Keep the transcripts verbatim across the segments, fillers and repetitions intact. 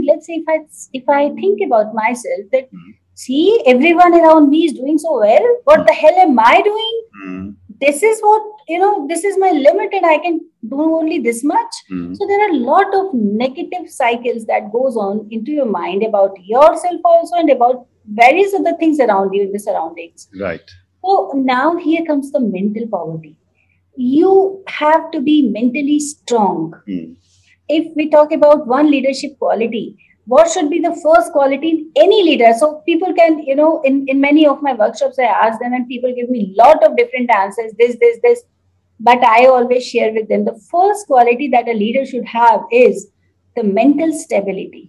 think, let's say if I, if I think about myself that, see, everyone around me is doing so well. What the hell am I doing? Mm. This is what, you know, this is my limit and I can do only this much. Mm. So there are a lot of negative cycles that goes on into your mind about yourself also and about various other things around you in the surroundings. Right. So now here comes the mental poverty. You have to be mentally strong. Mm. If we talk about one leadership quality, what should be the first quality in any leader? So people can, you know, in, in many of my workshops, I ask them and people give me a lot of different answers, this, this, this. But I always share with them the first quality that a leader should have is the mental stability.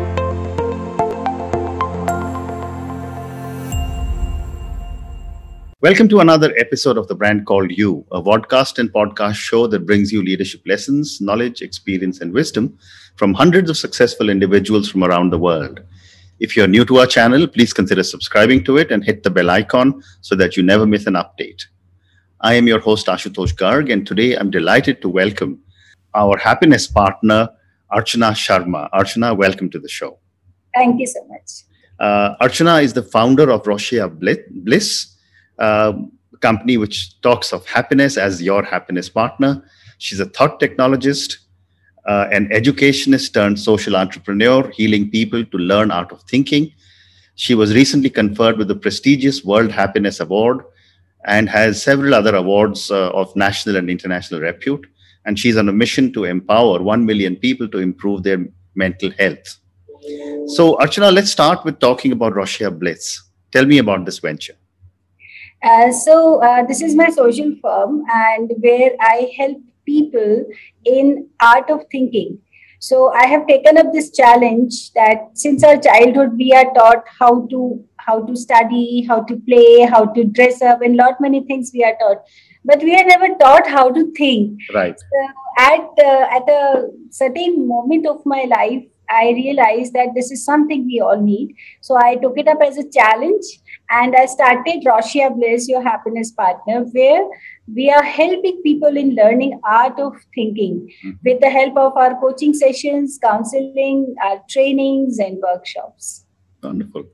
Welcome to another episode of The Brand Called You, a vodcast and podcast show that brings you leadership lessons, knowledge, experience, and wisdom from hundreds of successful individuals from around the world. If you're new to our channel, please consider subscribing to it and hit the bell icon so that you never miss an update. I am your host, Ashutosh Garg, and today I'm delighted to welcome our happiness partner, Archana Sharma. Archana, welcome to the show. Thank you so much. Uh, Archana is the founder of Roshia Bliss, a company which talks of happiness as your happiness partner. She's a thought technologist, uh, an educationist turned social entrepreneur, healing people to learn art of thinking. She was recently conferred with the prestigious World Happiness Award and has several other awards uh, of national and international repute. And she's on a mission to empower one million people to improve their mental health. So, Archana, let's start with talking about Roshia Bliss. Tell me about this venture. Uh, so uh, this is my social firm, and where I help people in art of thinking. So I have taken up this challenge that since our childhood we are taught how to how to study, how to play, how to dress up, and lot many things we are taught, but we are never taught how to think. Right. So at uh, at a certain moment of my life, I realized that this is something we all need. So I took it up as a challenge. And I started Roshia Bliss, your happiness partner, where we are helping people in learning art of thinking mm-hmm. with the help of our coaching sessions, counseling, our trainings, and workshops. Wonderful.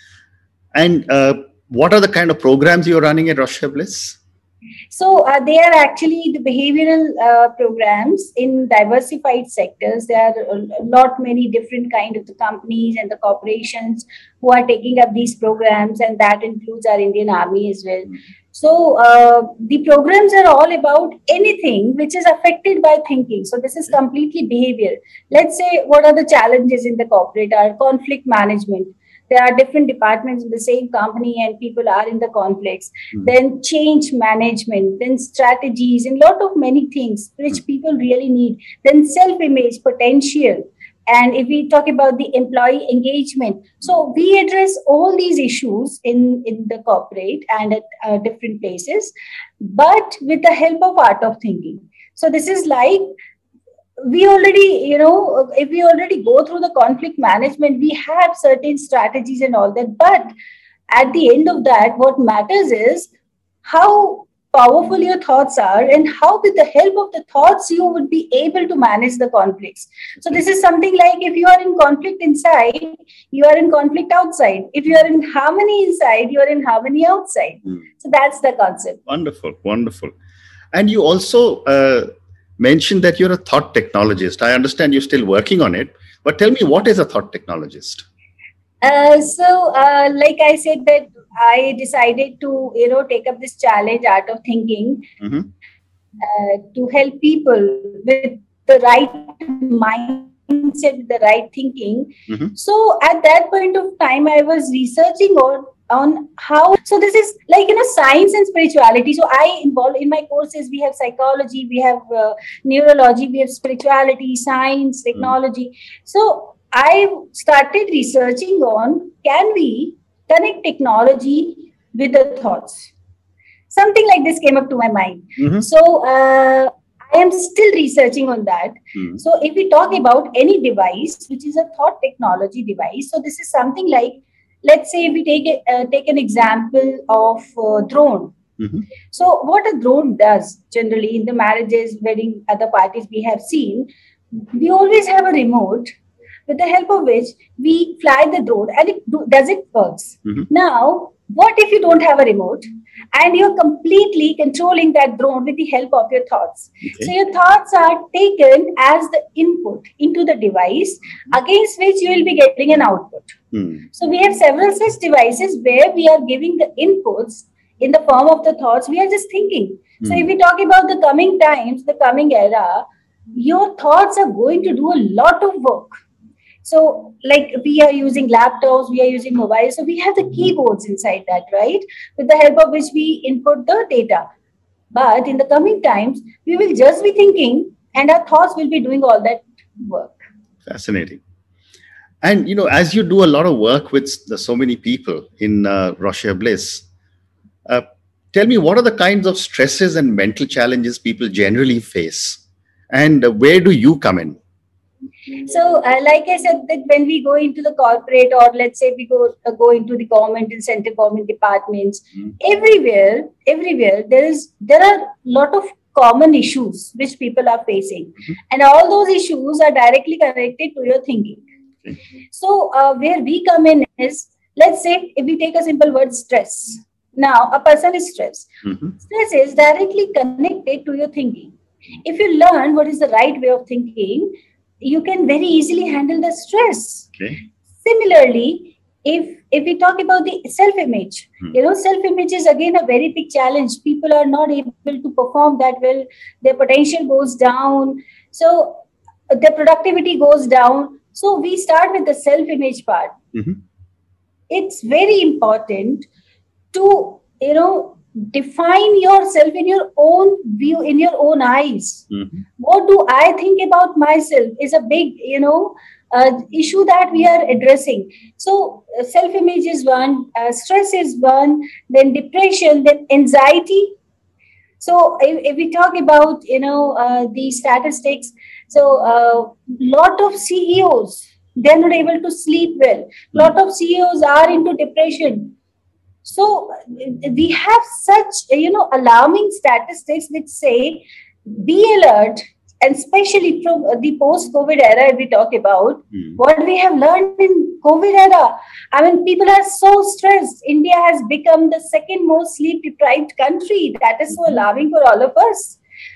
And uh, what are the kind of programs you're running at Roshia Bliss? So uh, they are actually the behavioral uh, programs in diversified sectors. There are a lot many different kind of the companies and the corporations who are taking up these programs, and that includes our Indian Army as well. So uh, the programs are all about anything which is affected by thinking. So this is completely behavior. Let's say what are the challenges in the corporate are conflict management. There are different departments in the same company and people are in the conflicts. Mm-hmm. Then change management, then strategies, and a lot of many things which mm-hmm. people really need. Then self-image, potential. And if we talk about the employee engagement, so we address all these issues in, in the corporate and at uh, different places, but with the help of art of thinking. So this is like, we already, you know, if we already go through the conflict management, we have certain strategies and all that. But at the end of that, what matters is how powerful your thoughts are and how with the help of the thoughts you would be able to manage the conflicts. So this is something like if you are in conflict inside, you are in conflict outside. If you are in harmony inside, you are in harmony outside. Mm. So that's the concept. Wonderful, wonderful. And you also uh, mentioned that you're a thought technologist. I understand you're still working on it, but tell me, what is a thought technologist? Uh, so, uh, like I said, that I decided to, you know, take up this challenge, art of thinking, mm-hmm. uh, to help people with the right mindset, with the right thinking. Mm-hmm. So, at that point of time, I was researching on on how, so this is like, you know, science and spirituality. So I involve in my courses, we have psychology, we have uh, neurology, we have spirituality, science, technology. Mm-hmm. So I started researching on, can we connect technology with the thoughts? Something like this came up to my mind. Mm-hmm. So uh, I am still researching on that. Mm-hmm. So if we talk about any device, which is a thought technology device, so this is something like, let's say we take a, uh, take an example of uh, drone. Mm-hmm. So what a drone does generally in the marriages, wedding, other parties we have seen, we always have a remote with the help of which we fly the drone, and it do, does it works. Mm-hmm. Now, what if you don't have a remote and you're completely controlling that drone with the help of your thoughts? Okay. So your thoughts are taken as the input into the device against which you will be getting an output. Mm. So we have several such devices where we are giving the inputs in the form of the thoughts. We are just thinking. Mm. So if we talk about the coming times, the coming era, your thoughts are going to do a lot of work. So like we are using laptops, we are using mobiles. So we have the keyboards inside that, right? With the help of which we input the data. But in the coming times, we will just be thinking and our thoughts will be doing all that work. Fascinating. And, you know, as you do a lot of work with the, so many people in uh, Roshia Bliss, uh, tell me, what are the kinds of stresses and mental challenges people generally face? And uh, where do you come in? So, uh, like I said, that when we go into the corporate, or let's say we go uh, go into the government and central government departments, mm-hmm. everywhere, everywhere there is there are a lot of common issues which people are facing, mm-hmm. and all those issues are directly connected to your thinking. Okay. So, uh, where we come in is, let's say, if we take a simple word, stress. Now, a person is stressed. Mm-hmm. Stress is directly connected to your thinking. If you learn what is the right way of thinking, you can very easily handle the stress. Okay. Similarly, if if we talk about the self-image, hmm. you know, self-image is again a very big challenge. People are not able to perform that well. Their potential goes down. So the productivity goes down. So we start with the self-image part. Mm-hmm. It's very important to, you know, define yourself in your own view, in your own eyes. Mm-hmm. What do I think about myself is a big, you know, uh, issue that we are addressing. So uh, self-image is one, uh, stress is one, then depression, then anxiety. So if, if we talk about, you know, uh, the statistics, so a uh, lot of C E Os, they're not able to sleep well. Mm-hmm. Lot of C E Os are into depression. So we have such, you know, alarming statistics which say, be alert, and especially from the post-COVID era we talk about, mm. what we have learned in COVID era. I mean, people are so stressed. India has become the second most sleep-deprived country. That is so alarming for all of us.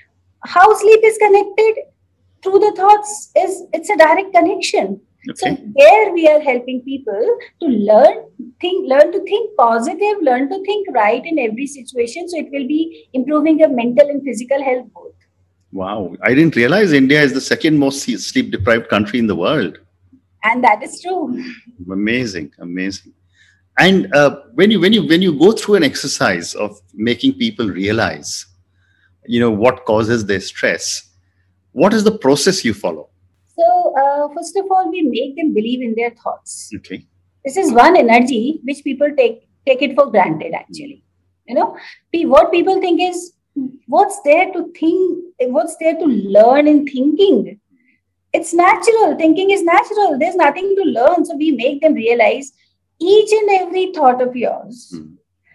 How sleep is connected through the thoughts is, it's a direct connection. Okay. So there we are helping people to learn, think, learn to think positive, learn to think right in every situation. So it will be improving your mental and physical health both. Wow. I didn't realize India is the second most sleep deprived country in the world. And that is true. Amazing. Amazing. And uh, when you, when you, when you go through an exercise of making people realize, you know, what causes their stress, what is the process you follow? So, uh, first of all, we make them believe in their thoughts. Okay. This is one energy which people take take it for granted, actually. You know, what people think is, what's there to think, what's there to learn in thinking? It's natural. Thinking is natural. There's nothing to learn. So we make them realize each and every thought of yours hmm.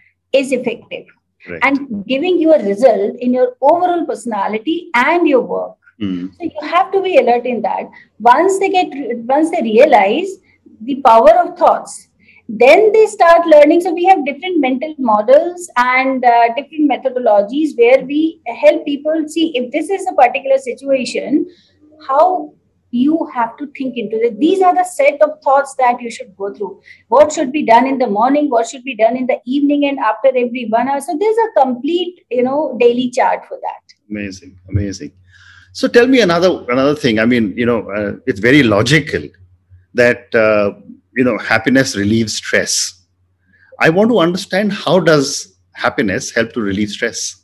is effective. Right. And giving you a result in your overall personality and your work. Mm. So you have to be alert in that. Once they get, once they realize the power of thoughts, then they start learning. So we have different mental models and uh, different methodologies where we help people see if this is a particular situation, how you have to think into it. These are the set of thoughts that you should go through. What should be done in the morning, what should be done in the evening and after every one hour. So there's a complete, you know, daily chart for that. Amazing, amazing. So tell me another another thing. I mean, you know, uh, it's very logical that, uh, you know, happiness relieves stress. I want to understand, how does happiness help to relieve stress?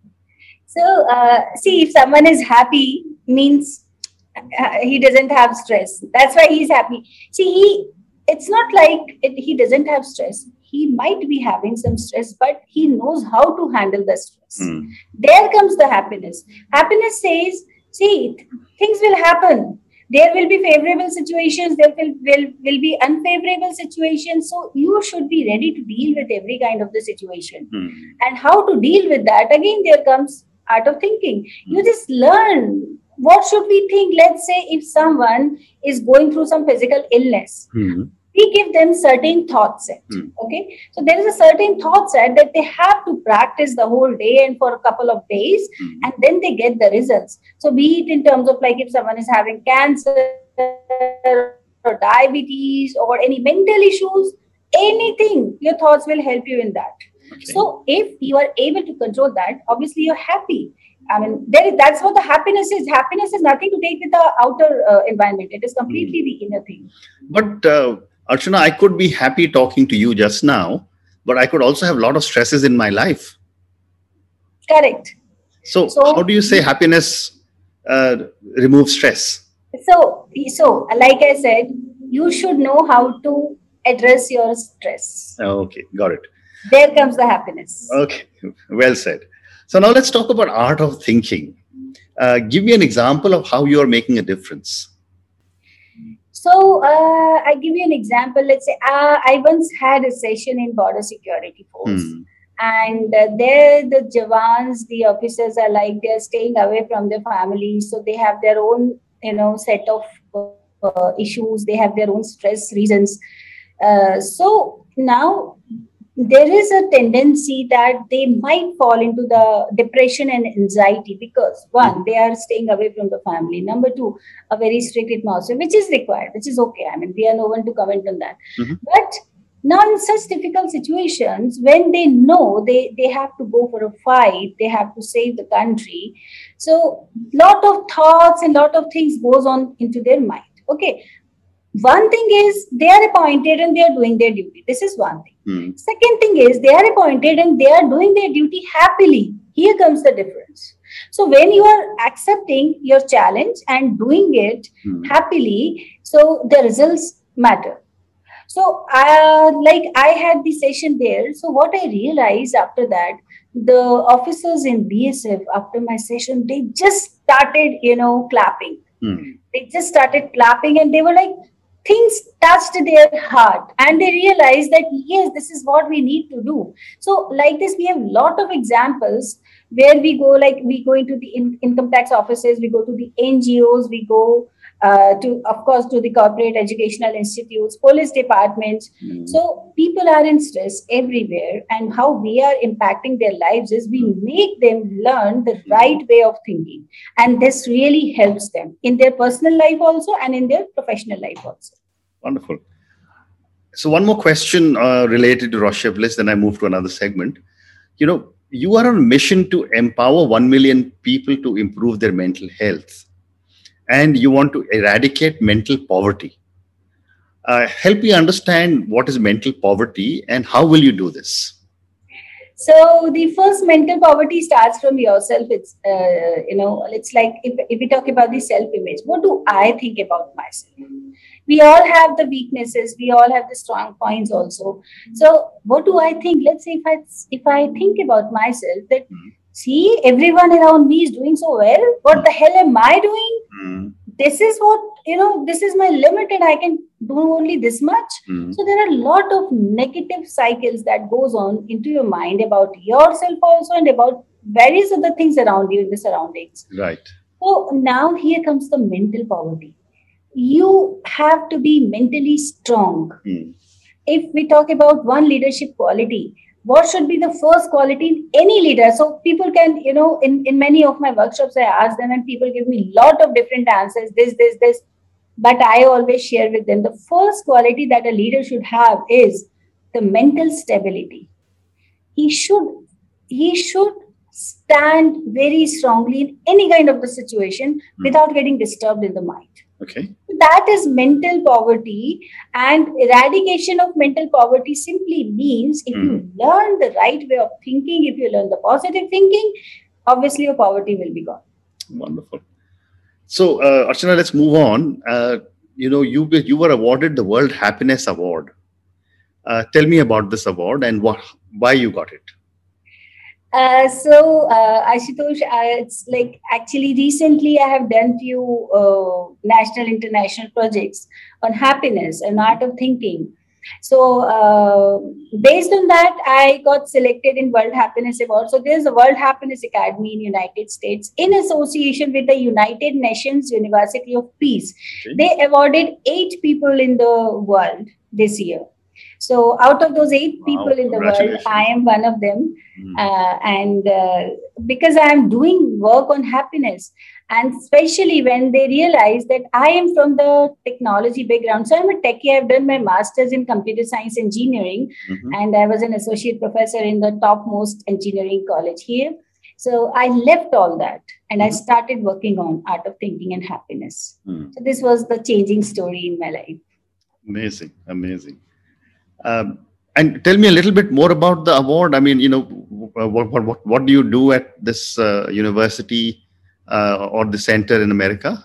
So, uh, see, if someone is happy, means uh, he doesn't have stress. That's why he's happy. See, he, it's not like it, he doesn't have stress. He might be having some stress, but he knows how to handle the stress. Mm. There comes the happiness. Happiness says, see, things will happen. There will be favorable situations. There will, will, will be unfavorable situations. So you should be ready to deal with every kind of the situation. Mm. And how to deal with that, again, there comes art of thinking. Mm. You just learn what should we think? Let's say if someone is going through some physical illness, mm-hmm. we give them certain thought set. Mm. Okay. So there is a certain thought set that they have to practice the whole day and for a couple of days, Mm. and then they get the results. So be it in terms of like if someone is having cancer or diabetes or any mental issues, anything, your thoughts will help you in that. Okay. So if you are able to control that, obviously you're happy. I mean, there is, that's what the happiness is. Happiness is nothing to take with the outer uh, environment. It is completely mm. the inner thing. But uh, Archana, I could be happy talking to you just now, but I could also have a lot of stresses in my life. Correct. So, so how do you say happiness uh, removes stress? So, so like I said, you should know how to address your stress. Okay, got it. There comes the happiness. Okay, well said. So now let's talk about art of thinking. Uh, give me an example of how you are making a difference. So uh, I give you an example. Let's say uh, I once had a session in Border Security Force. Hmm. And uh, there the Jawans, the officers are like, they're staying away from their families. So they have their own, you know, set of uh, issues. They have their own stress reasons. Uh, so now there is a tendency that they might fall into the depression and anxiety because one, they are staying away from the family. Number two, a very strict atmosphere, which is required, which is okay. I mean, we are no one to comment on that. Mm-hmm. But now in such difficult situations, when they know they, they have to go for a fight, they have to save the country. So lot of thoughts and lot of things goes on into their mind. Okay. One thing is they are appointed and they are doing their duty. This is one thing. Mm. Second thing is they are appointed and they are doing their duty happily. Here comes the difference. So when you are accepting your challenge and doing it mm. happily, so the results matter. So uh, like I had the session there. So what I realized after that, the officers in B S F after my session, they just started, you know, clapping. Mm. They just started clapping and they were like, things touched their heart and they realized that, yes, this is what we need to do. So like this, we have a lot of examples where we go, like we go into the in- income tax offices, we go to the N G Os, we go uh, to, of course, to the corporate educational institutes, police departments. Mm. So people are in stress everywhere. And how we are impacting their lives is we make them learn the right way of thinking. And this really helps them in their personal life also and in their professional life also. Wonderful. So one more question uh, related to Roshia Bliss, then I move to another segment. You know, you are on a mission to empower one million people to improve their mental health. And you want to eradicate mental poverty. Uh, help me understand what is mental poverty and how will you do this? So the first mental poverty starts from yourself. It's, uh, you know, it's like if, if we talk about the self-image, what do I think about myself? We all have the weaknesses. We all have the strong points also. So what do I think? Let's say if I, if I think about myself that, mm-hmm. see, everyone around me is doing so well. What mm-hmm. the hell am I doing? Mm-hmm. This is what, you know, this is my limit and I can do only this much. Mm-hmm. So there are a lot of negative cycles that goes on into your mind about yourself also and about various other things around you in the surroundings. Right. So now here comes the mental poverty. You have to be mentally strong. Mm. If we talk about one leadership quality, what should be the first quality in any leader? So people can, you know, in, in many of my workshops, I ask them and people give me a lot of different answers, this, this, this. But I always share with them the first quality that a leader should have is the mental stability. He should, he should stand very strongly in any kind of the situation mm. without getting disturbed in the mind. Okay. That is mental poverty, and eradication of mental poverty simply means if mm. you learn the right way of thinking, if you learn the positive thinking, obviously your poverty will be gone. Wonderful. So, uh, Archana, let's move on. Uh, you know, you you were awarded the World Happiness Award. Uh, tell me about this award and what why you got it. Uh, so, uh, Ashutosh, uh, it's like actually recently I have done few uh, national, international projects on happiness and art of thinking. So uh, based on that, I got selected in World Happiness Award. So there's a World Happiness Academy in United States in association with the United Nations University of Peace. Okay. They awarded eight people in the world this year. So out of those eight people wow, in the world, I am one of them. Mm. Uh, and uh, because I am doing work on happiness, and especially when they realize that I am from the technology background. So I'm a techie. I've done my master's in computer science engineering, mm-hmm. and I was an associate professor in the topmost engineering college here. So I left all that and mm-hmm. I started working on art of thinking and happiness. Mm. So this was the changing story in my life. Amazing, amazing. Um, and tell me a little bit more about the award. I mean, you know, what what what do you do at this uh, university uh, or the center in America?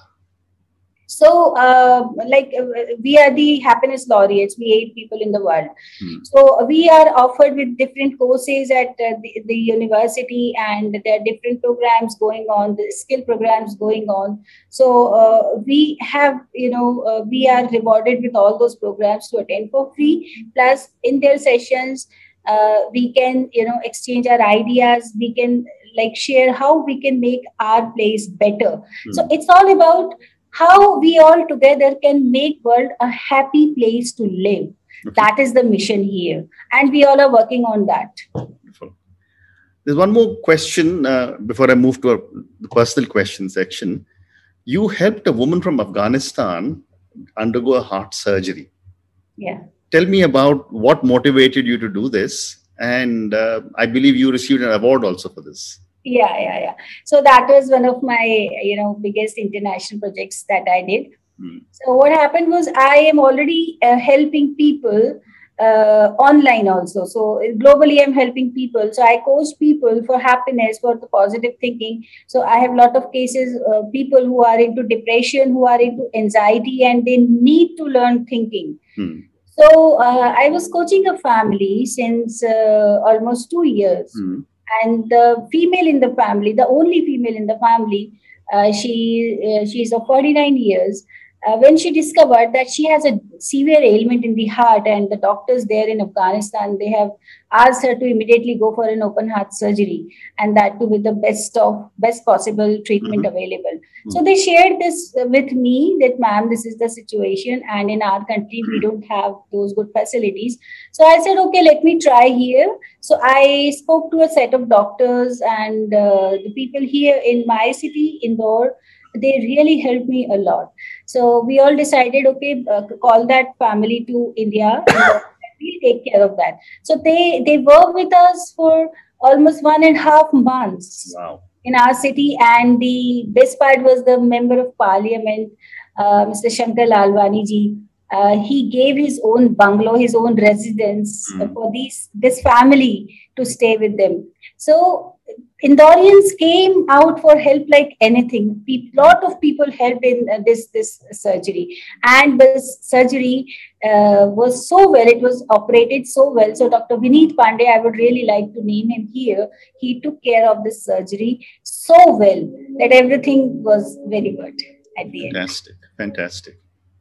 So, uh, like, uh, we are the happiness laureates. We eight people in the world. Hmm. So, we are offered with different courses at uh, the, the university, and there are different programs going on, the skill programs going on. So, uh, we have, you know, uh, we are rewarded with all those programs to attend for free. Plus, in their sessions, uh, we can, you know, exchange our ideas. We can, like, share how we can make our place better. Hmm. So, it's all about how we all together can make world a happy place to live. Okay. That is the mission here. And we all are working on that. Beautiful. There's one more question uh, before I move to our, the personal question section. You helped a woman from Afghanistan undergo a heart surgery. Yeah. Tell me about what motivated you to do this. And uh, I believe you received an award also for this. Yeah, yeah, yeah. So that was one of my, you know, biggest international projects that I did. Hmm. So what happened was I am already uh, helping people uh, online also. So globally, I'm helping people. So I coach people for happiness, for the positive thinking. So I have a lot of cases, uh, people who are into depression, who are into anxiety, and they need to learn thinking. Hmm. So uh, I was coaching a family since uh, almost two years. Hmm. And the female in the family, the only female in the family, uh, she uh, she's of forty-nine years. Uh, when she discovered that she has a severe ailment in the heart, and the doctors there in Afghanistan, they have asked her to immediately go for an open heart surgery, and that too with the best of best possible treatment mm-hmm. available. Mm-hmm. So they shared this with me that, ma'am, this is the situation, and in our country we don't have those good facilities. So I said, okay, let me try here. So I spoke to a set of doctors and uh, the people here in my city, Indore. They really helped me a lot. So we all decided, okay, uh, call that family to India. We'll take care of that. So they, they worked with us for almost one and a half months wow. in our city. And the best part was the member of parliament, uh, Mister Shankar Lalwani ji. Uh, he gave his own bungalow, his own residence mm. for these this family to stay with them. So Indorians came out for help like anything. A lot of people helped in uh, this this surgery, and this surgery uh, was so well. It was operated so well. So Doctor Vineet Pandey, I would really like to name him here. He took care of this surgery so well that everything was very good at the end. Fantastic, fantastic.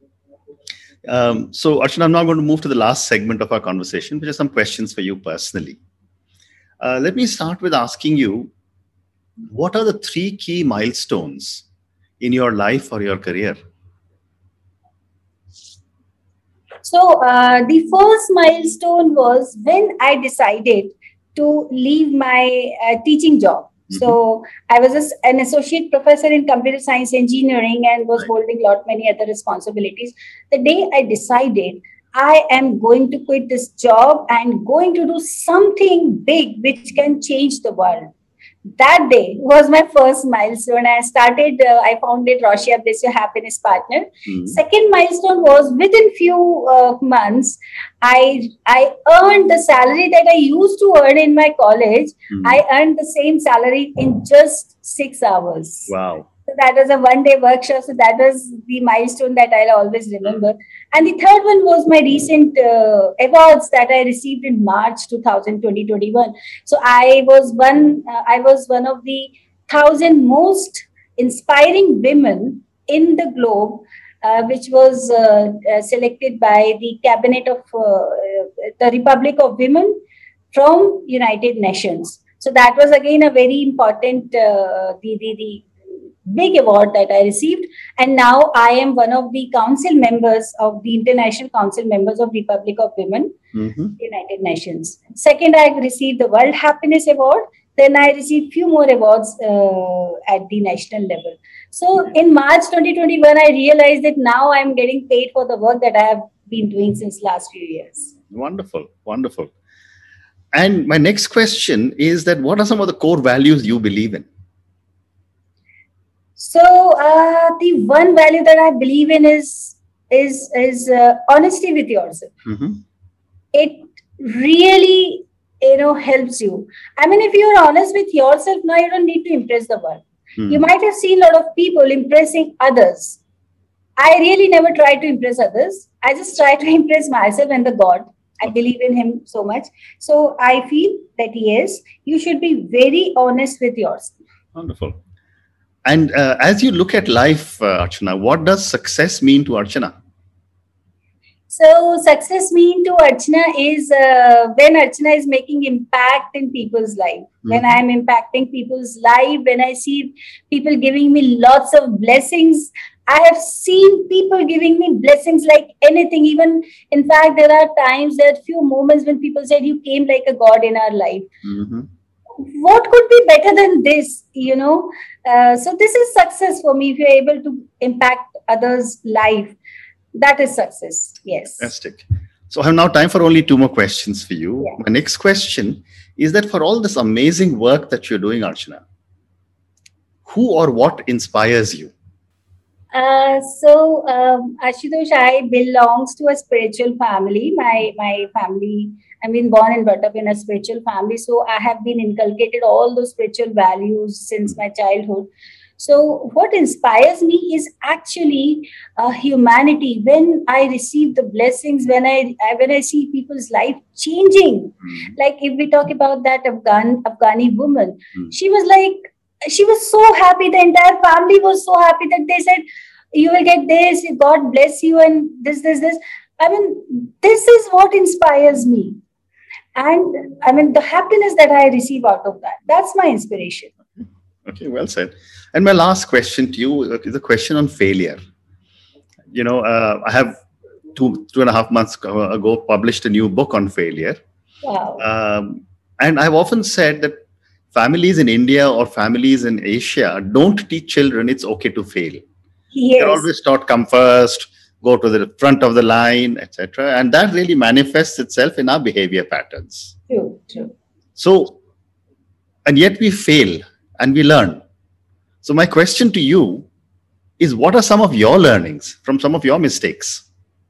Um, so Archana, I'm now going to move to the last segment of our conversation, which are some questions for you personally. Uh, let me start with asking you, what are the three key milestones in your life or your career? So uh, the first milestone was when I decided to leave my uh, teaching job. Mm-hmm. So I was a, an associate professor in computer science engineering and was right. holding a lot many other responsibilities. The day I decided I am going to quit this job and going to do something big which can change the world. That day was my first milestone. I started, uh, I founded Roshia Bliss, your happiness partner. Mm-hmm. Second milestone was within few uh, months, I I earned the salary that I used to earn in my college. Mm-hmm. I earned the same salary in just six hours. Wow. So that was a one-day workshop. So that was the milestone that I'll always remember. And the third one was my recent uh, awards that I received in March twenty twenty-one. So I was one. Uh, I was one of the thousand most inspiring women in the globe uh, which was uh, uh, selected by the Cabinet of uh, the Republic of Women from United Nations. So that was again a very important, uh, the, the, the big award that I received. And now I am one of the council members of the International Council members of Republic of Women, mm-hmm. United Nations. Second, I received the World Happiness Award. Then I received few more awards uh, at the national level. So in March twenty twenty-one, I realized that now I'm getting paid for the work that I have been doing since last few years. Wonderful, wonderful. And my next question is that what are some of the core values you believe in? So uh, the one value that I believe in is is is uh, honesty with yourself. Mm-hmm. It really, you know, helps you. I mean, if you're honest with yourself, now you don't need to impress the world. Mm-hmm. You might have seen a lot of people impressing others. I really never try to impress others. I just try to impress myself and the God. I believe in him so much. So I feel that yes, you should be very honest with yourself. Wonderful. And uh, as you look at life, uh, Archana, what does success mean to Archana? So success mean to Archana is uh, when Archana is making impact in people's life. Mm-hmm. When I am impacting people's life, when I see people giving me lots of blessings. I have seen people giving me blessings like anything. Even, in fact, there are times, there are few moments when people said, you came like a God in our life. Mm-hmm. What could be better than this, you know? Uh, so this is success for me. If you're able to impact others' life, that is success. Yes. Fantastic. So I have now time for only two more questions for you. Yeah. My next question is that for all this amazing work that you're doing, Archana, who or what inspires you? Uh, so, um, Ashutosh, I belongs to a spiritual family. My my family, I've been born and brought up in a spiritual family. So I have been inculcated all those spiritual values since my childhood. So what inspires me is actually uh, humanity. When I receive the blessings, when I, I when I see people's life changing, mm. like if we talk about that Afghan Afghani woman, mm. she was like, she was so happy. The entire family was so happy that they said, you will get this, God bless you, and this, this, this. I mean, this is what inspires me. And I mean, the happiness that I receive out of that, that's my inspiration. Okay, well said. And my last question to you is a question on failure. You know, uh, I have two, two and a half months ago published a new book on failure. Wow. Um, and I've often said that families in India or families in Asia don't teach children it's okay to fail. Yes. They're always taught come first, go to the front of the line, et cetera. And that really manifests itself in our behavior patterns. True, true. So, and yet we fail and we learn. So my question to you is, what are some of your learnings from some of your mistakes?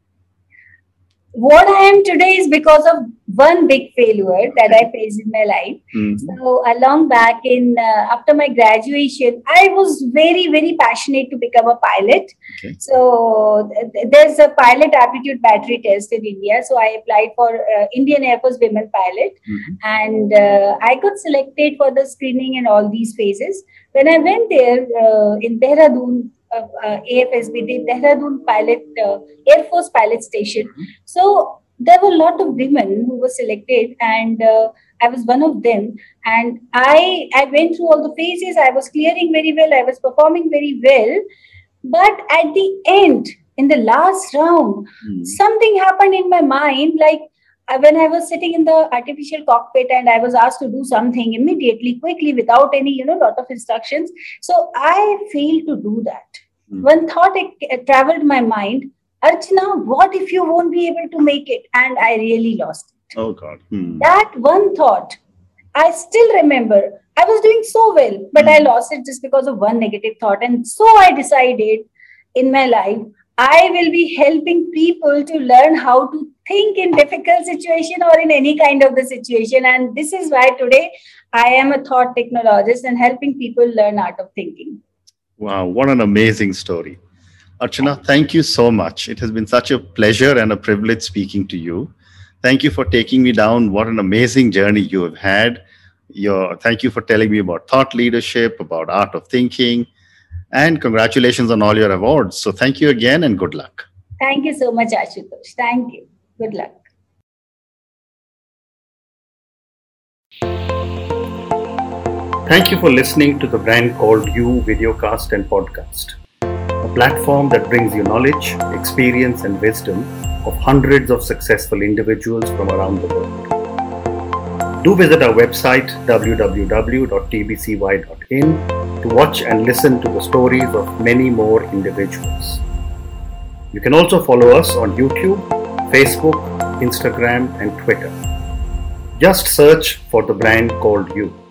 What I am today is because of one big failure that I faced in my life. Mm-hmm. So a long back in, uh, after my graduation, I was very, very passionate to become a pilot. Okay. So th- there's a pilot aptitude battery test in India. So I applied for uh, Indian Air Force Women Pilot. Mm-hmm. And uh, I got selected for the screening and all these phases. When I went there uh, in Dehradun, Uh, uh, A F S B, the Dehradun Pilot, uh, Air Force Pilot Station. Mm-hmm. So there were a lot of women who were selected, and uh, I was one of them. And I, I went through all the phases. I was clearing very well. I was performing very well. But at the end, in the last round, mm-hmm. something happened in my mind. Like uh, when I was sitting in the artificial cockpit and I was asked to do something immediately, quickly, without any, you know, lot of instructions. So I failed to do that. One thought it, it traveled my mind, Archana, what if you won't be able to make it? And I really lost it. Oh God. Hmm. That one thought, I still remember. I was doing so well, but hmm. I lost it just because of one negative thought. And so I decided in my life, I will be helping people to learn how to think in difficult situation or in any kind of the situation. And this is why today I am a thought technologist and helping people learn art of thinking. Wow, what an amazing story. Archana, thank you so much. It has been such a pleasure and a privilege speaking to you. Thank you for taking me down. What an amazing journey you have had. Your, thank you for telling me about thought leadership, about art of thinking. And congratulations on all your awards. So thank you again and good luck. Thank you so much, Ashutosh. Thank you. Good luck. Thank you for listening to the Brand Called You videocast and podcast, a platform that brings you knowledge, experience, and wisdom of hundreds of successful individuals from around the world. Do visit our website w w w dot t b c y dot in to watch and listen to the stories of many more individuals. You can also follow us on YouTube, Facebook, Instagram, and Twitter. Just search for the Brand Called You.